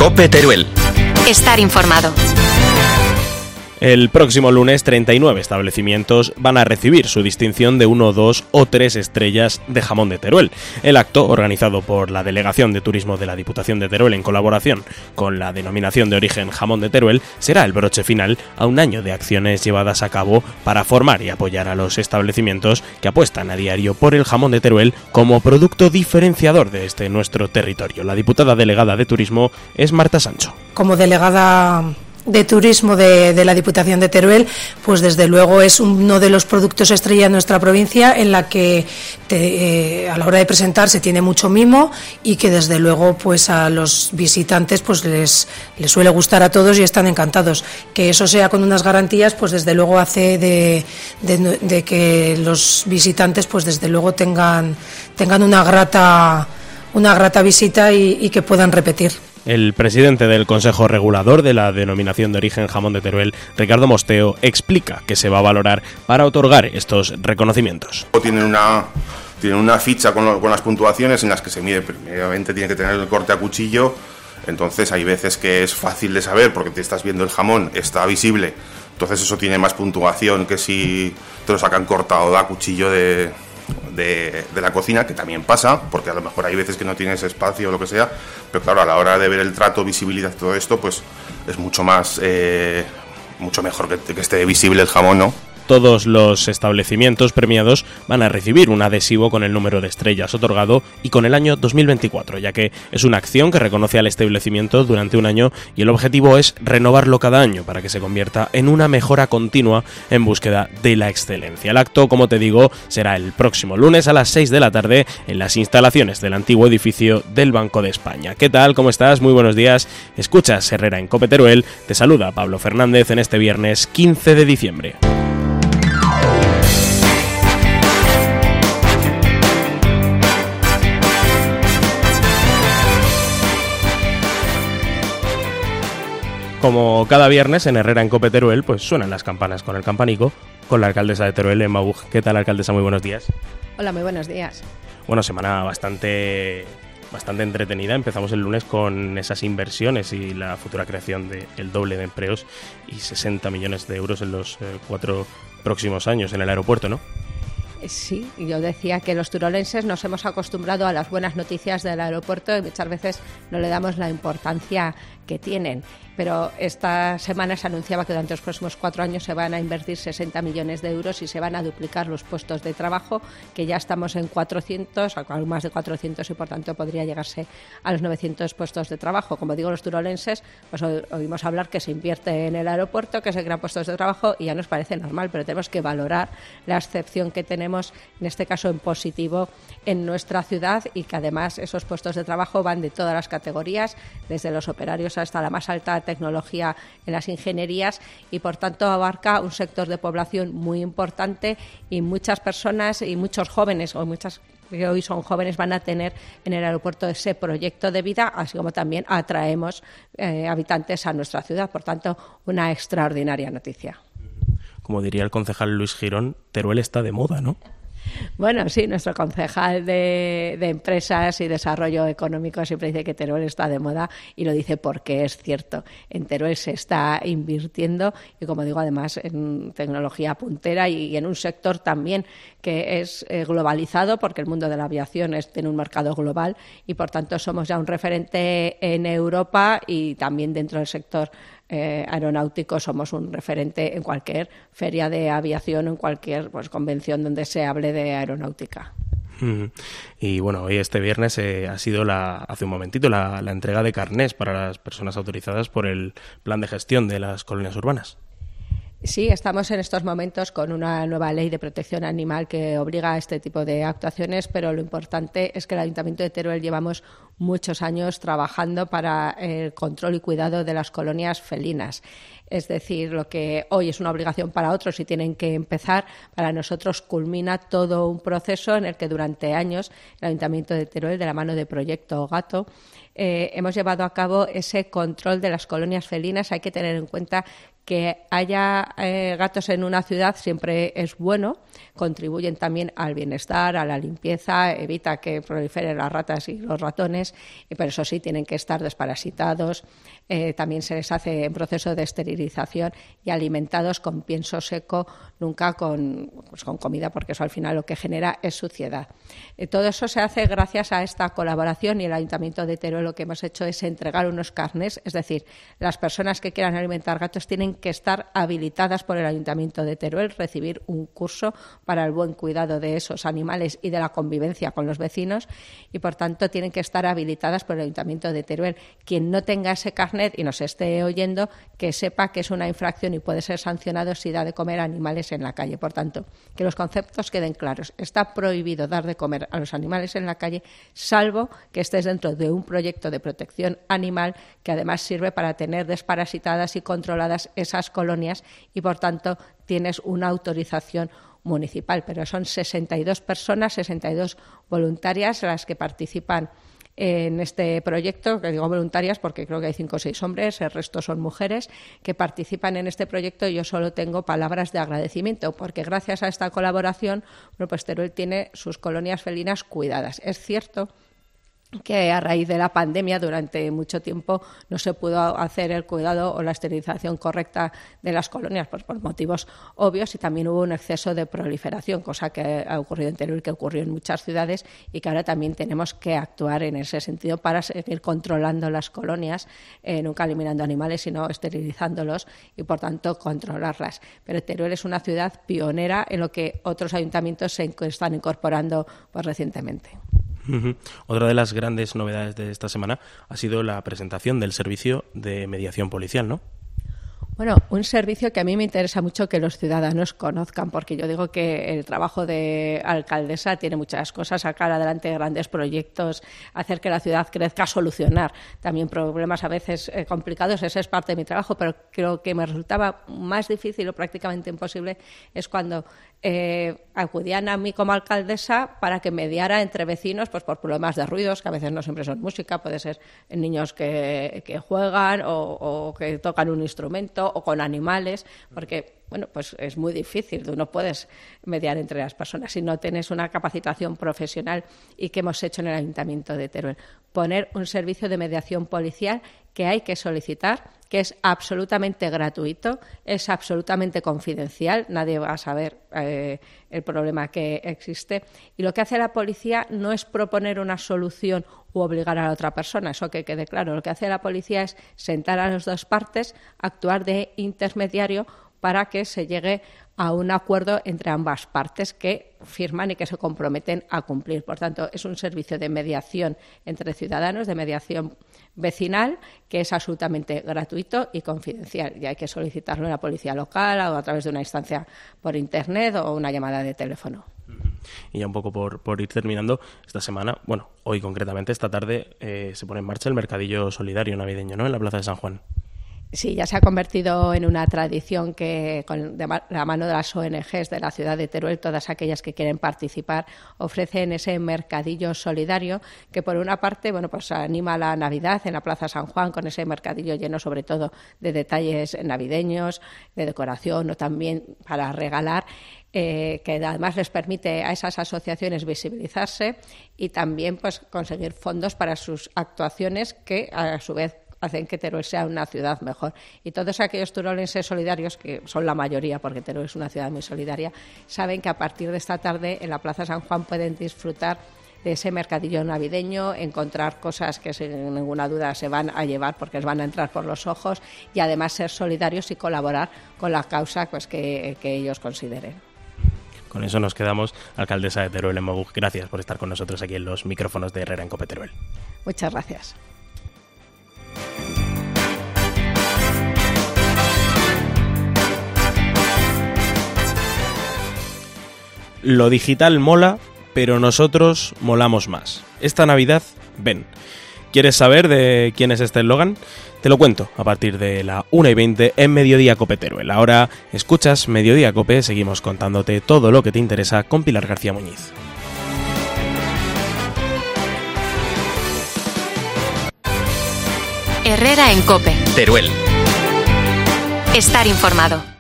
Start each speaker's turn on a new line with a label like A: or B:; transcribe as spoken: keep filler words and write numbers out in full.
A: COPE Teruel.
B: Estar informado.
C: El próximo lunes, treinta y nueve establecimientos van a recibir su distinción de uno, dos o tres estrellas de jamón de Teruel. El acto, organizado por la Delegación de Turismo de la Diputación de Teruel en colaboración con la Denominación de Origen Jamón de Teruel, será el broche final a un año de acciones llevadas a cabo para formar y apoyar a los establecimientos que apuestan a diario por el jamón de Teruel como producto diferenciador de este nuestro territorio. La diputada delegada de Turismo es Marta Sancho.
D: Como delegada de Turismo de, de la Diputación de Teruel, pues desde luego es uno de los productos estrella de nuestra provincia, en la que te, eh, a la hora de presentar se tiene mucho mimo y que desde luego pues a los visitantes pues les, les suele gustar a todos y están encantados. Que eso sea con unas garantías, pues desde luego hace de, de, de que los visitantes pues desde luego tengan, tengan una grata, una grata visita y, y que puedan repetir.
C: El presidente del Consejo Regulador de la Denominación de Origen Jamón de Teruel, Ricardo Mosteo, explica que se va a valorar para otorgar estos reconocimientos.
E: Tienen una, tienen una ficha con, lo, con las puntuaciones en las que se mide, primeramente tiene que tener el corte a cuchillo, entonces hay veces que es fácil de saber porque te estás viendo el jamón, está visible, entonces eso tiene más puntuación que si te lo sacan cortado a cuchillo de... De, de la cocina, que también pasa, porque a lo mejor hay veces que no tienes espacio o lo que sea, pero claro, a la hora de ver el trato, visibilidad, todo esto, pues es mucho más, eh, mucho mejor que, que esté visible el jamón, ¿no?
C: Todos los establecimientos premiados van a recibir un adhesivo con el número de estrellas otorgado y con el año dos mil veinticuatro, ya que es una acción que reconoce al establecimiento durante un año y el objetivo es renovarlo cada año para que se convierta en una mejora continua en búsqueda de la excelencia. El acto, como te digo, será el próximo lunes a las seis de la tarde en las instalaciones del antiguo edificio del Banco de España. ¿Qué tal? ¿Cómo estás? Muy buenos días. Escuchas Herrera en COPE Teruel. Te saluda Pablo Fernández en este viernes quince de diciembre. Como cada viernes en Herrera en COPE Teruel, pues suenan las campanas con el campanico, con la alcaldesa de Teruel, Emma Buch. ¿Qué tal, alcaldesa? Muy buenos días.
F: Hola, muy buenos días.
C: Bueno, semana bastante, bastante entretenida. Empezamos el lunes con esas inversiones y la futura creación del doble de empleos y sesenta millones de euros en los eh, cuatro próximos años en el aeropuerto, ¿no?
F: Sí, yo decía que los turolenses nos hemos acostumbrado a las buenas noticias del aeropuerto y muchas veces no le damos la importancia que tienen. Pero esta semana se anunciaba que durante los próximos cuatro años se van a invertir sesenta millones de euros y se van a duplicar los puestos de trabajo, que ya estamos en cuatrocientos, algo más de cuatrocientos, y por tanto podría llegarse a los novecientos puestos de trabajo. Como digo, los turolenses, pues oímos hablar que se invierte en el aeropuerto, que se crean puestos de trabajo y ya nos parece normal, pero tenemos que valorar la excepción que tenemos, en este caso en positivo, en nuestra ciudad, y que además esos puestos de trabajo van de todas las categorías, desde los operarios hasta la más alta tecnología en las ingenierías, y por tanto abarca un sector de población muy importante, y muchas personas y muchos jóvenes, o muchas que hoy son jóvenes, van a tener en el aeropuerto ese proyecto de vida, así como también atraemos eh, habitantes a nuestra ciudad. Por tanto, una extraordinaria noticia.
C: Como diría el concejal Luis Girón, Teruel está de moda, ¿no?
F: Bueno, sí, nuestro concejal de, de Empresas y Desarrollo Económico siempre dice que Teruel está de moda, y lo dice porque es cierto. En Teruel se está invirtiendo y, como digo, además en tecnología puntera y en un sector también que es eh, globalizado, porque el mundo de la aviación es, tiene un mercado global, y por tanto somos ya un referente en Europa, y también dentro del sector Eh, aeronáutico somos un referente en cualquier feria de aviación o en cualquier pues, convención donde se hable de aeronáutica.
C: Mm. Y bueno, hoy este viernes eh, ha sido la, hace un momentito la, la entrega de carnés para las personas autorizadas por el plan de gestión de las colonias urbanas.
F: Sí, estamos en estos momentos con una nueva ley de protección animal que obliga a este tipo de actuaciones, pero lo importante es que el Ayuntamiento de Teruel llevamos muchos años trabajando para el control y cuidado de las colonias felinas. Es decir, lo que hoy es una obligación para otros y tienen que empezar, para nosotros culmina todo un proceso en el que durante años el Ayuntamiento de Teruel, de la mano de Proyecto Gato, eh, hemos llevado a cabo ese control de las colonias felinas. Hay que tener en cuenta Que haya eh, gatos en una ciudad siempre es bueno, contribuyen también al bienestar, a la limpieza, evita que proliferen las ratas y los ratones, pero eso sí, tienen que estar desparasitados, eh, también se les hace en proceso de esterilización y alimentados con pienso seco, nunca con, pues, con comida, porque eso al final lo que genera es suciedad. Eh, todo eso se hace gracias a esta colaboración, y el Ayuntamiento de Teruel lo que hemos hecho es entregar unos carnés, es decir, las personas que quieran alimentar gatos tienen que estar habilitadas por el Ayuntamiento de Teruel, recibir un curso para el buen cuidado de esos animales y de la convivencia con los vecinos, y por tanto tienen que estar habilitadas por el Ayuntamiento de Teruel. Quien no tenga ese carnet y nos esté oyendo, que sepa que es una infracción y puede ser sancionado si da de comer a animales en la calle. Por tanto, que los conceptos queden claros. Está prohibido dar de comer a los animales en la calle, salvo que estés dentro de un proyecto de protección animal que además sirve para tener desparasitadas y controladas esas colonias, y por tanto tienes una autorización municipal. Pero son sesenta y dos personas, sesenta y dos voluntarias las que participan en este proyecto, que digo voluntarias porque creo que hay cinco o seis hombres, el resto son mujeres que participan en este proyecto. Yo solo tengo palabras de agradecimiento, porque gracias a esta colaboración, bueno, pues Teruel tiene sus colonias felinas cuidadas. Es cierto que a raíz de la pandemia durante mucho tiempo no se pudo hacer el cuidado o la esterilización correcta de las colonias, pues por motivos obvios, y también hubo un exceso de proliferación, cosa que ha ocurrido en Teruel, que ocurrió en muchas ciudades, y que ahora también tenemos que actuar en ese sentido para seguir controlando las colonias, eh, nunca eliminando animales, sino esterilizándolos y, por tanto, controlarlas. Pero Teruel es una ciudad pionera en lo que otros ayuntamientos se están incorporando pues, recientemente.
C: Uh-huh. Otra de las grandes novedades de esta semana ha sido la presentación del servicio de mediación policial, ¿no?
F: Bueno, un servicio que a mí me interesa mucho que los ciudadanos conozcan, porque yo digo que el trabajo de alcaldesa tiene muchas cosas: sacar adelante grandes proyectos, hacer que la ciudad crezca, solucionar también problemas a veces eh, complicados. Ese es parte de mi trabajo, pero creo que me resultaba más difícil o prácticamente imposible es cuando eh, acudían a mí como alcaldesa para que mediara entre vecinos, pues por problemas de ruidos, que a veces no siempre son música, puede ser niños que, que juegan o, o que tocan un instrumento, o con animales, porque bueno, pues es muy difícil, tú no puedes mediar entre las personas si no tienes una capacitación profesional. ¿Y qué hemos hecho en el Ayuntamiento de Teruel? Poner un servicio de mediación policial que hay que solicitar, que es absolutamente gratuito, es absolutamente confidencial, nadie va a saber eh, el problema que existe, y lo que hace la policía no es proponer una solución u obligar a la otra persona, eso que quede claro. Lo que hace la policía es sentar a las dos partes, actuar de intermediario para que se llegue a un acuerdo entre ambas partes que firman y que se comprometen a cumplir. Por tanto, es un servicio de mediación entre ciudadanos, de mediación vecinal, que es absolutamente gratuito y confidencial. Y hay que solicitarlo en la policía local o a través de una instancia por Internet o una llamada de teléfono.
C: Y ya un poco por, por ir terminando, esta semana, bueno, hoy concretamente, esta tarde, eh, se pone en marcha el mercadillo solidario navideño, ¿no?, en la Plaza de San Juan.
F: Sí, ya se ha convertido en una tradición que, con de la mano de las O N Ges de la ciudad de Teruel, todas aquellas que quieren participar, ofrecen ese mercadillo solidario que, por una parte, bueno, pues anima la Navidad en la Plaza San Juan, con ese mercadillo lleno sobre todo de detalles navideños, de decoración o también para regalar, eh, que además les permite a esas asociaciones visibilizarse y también pues conseguir fondos para sus actuaciones, que a su vez hacen que Teruel sea una ciudad mejor. Y todos aquellos turolenses solidarios, que son la mayoría porque Teruel es una ciudad muy solidaria, saben que a partir de esta tarde en la Plaza San Juan pueden disfrutar de ese mercadillo navideño, encontrar cosas que sin ninguna duda se van a llevar porque les van a entrar por los ojos, y además ser solidarios y colaborar con la causa pues que, que ellos consideren.
C: Con eso nos quedamos. Alcaldesa de Teruel, Emma Buch, gracias por estar con nosotros aquí en los micrófonos de Herrera en Cope Teruel.
F: Muchas gracias.
C: Lo digital mola, pero nosotros molamos más. Esta Navidad, ven. ¿Quieres saber de quién es este eslogan? Te lo cuento a partir de la una y veinte en Mediodía Cope Teruel. Ahora escuchas Mediodía Cope, seguimos contándote todo lo que te interesa con Pilar García Muñiz.
A: Herrera en Cope.
B: Teruel.
A: Estar informado.